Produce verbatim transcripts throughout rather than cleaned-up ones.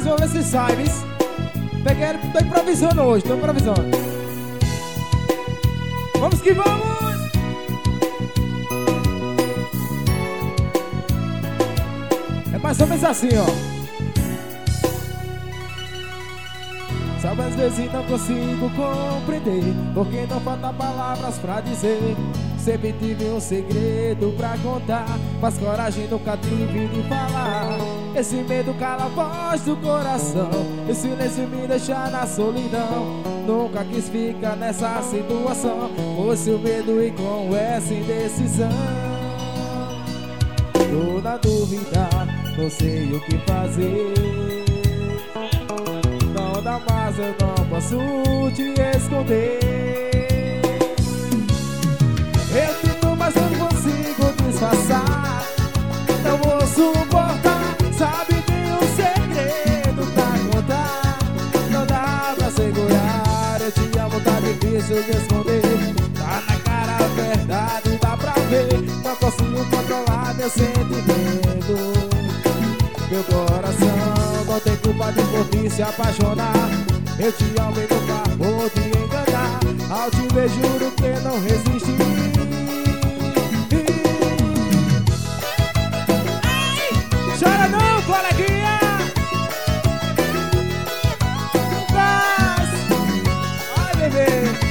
vamos ver se sai, bis. Peguei ele, tô improvisando hoje, tô improvisando. Vamos que vamos! É mais ou menos assim, ó. Sabe, às vezes não consigo compreender, porque não falta palavras pra dizer. Sempre tive um segredo pra contar, mas coragem nunca tive de falar. Esse medo cala a voz do coração, e silêncio me deixa na solidão. Nunca quis ficar nessa situação, fosse o medo e com essa indecisão. Tô na dúvida, não sei o que fazer. Não dá mais, eu não posso te esconder. Eu tento, mas não consigo disfarçar. Não vou suportar, sabe, tem um segredo pra contar. Não dá pra segurar, eu te amo, tá difícil de esconder. Tá na cara a verdade, dá pra ver. Não consigo controlar meu sentimento. Meu coração não tem culpa de por ti se apaixonar. Eu te amo e nunca vou te enganar. Ao te ver juro que não resisti. Chora não, coleguinha! Mas... Ai, bebê!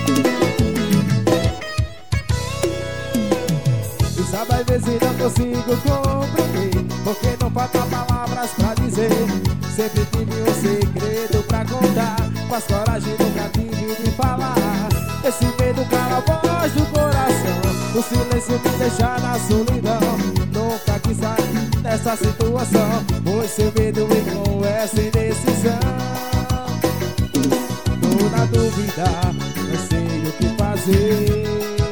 E sabe, às vezes não consigo compreender, porque não falta palavras pra dizer. Sempre tive um segredo pra contar, mas coragem nunca tive de falar. Esse medo cala a voz do coração, o silêncio me deixa na solidão. Nunca quis sair dessa situação, pois seu medo e com essa indecisão. Tô na dúvida, não sei o que fazer.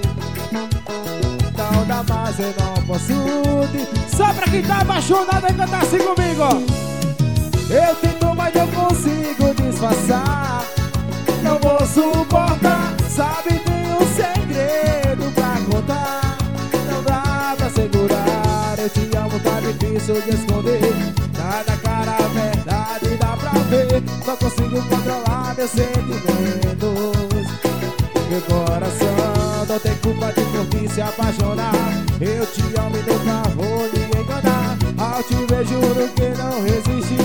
Não dá mais, eu não posso te... Só pra quem tá apaixonado vai cantar assim comigo, ó. Eu tento, mas não consigo disfarçar. Não vou suportar, sabe, tem um segredo pra contar. Não dá pra segurar, eu te amo, tá difícil de esconder. Tá na cara a verdade, dá pra ver. Não consigo controlar meus sentimentos. Meu coração não tem culpa de por ti se apaixonar. Eu te amo e nunca vou lhe enganar. Ao te ver juro que não resisti.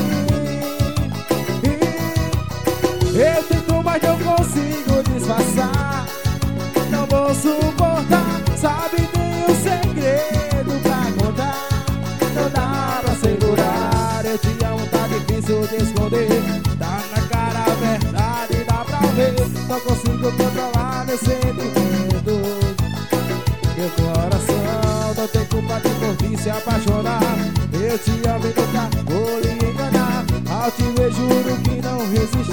Eu tento, mas não consigo disfarçar. Não vou suportar, sabe, tem um segredo pra contar. Não dá pra segurar, eu te amo, tá difícil de esconder. Tá na cara a verdade, dá pra ver. Não consigo controlar meus sentimentos. Meu coração não tem culpa de por ti se apaixonar. Eu te amo e nunca vou lhe enganar. Ao te ver juro que não resisti.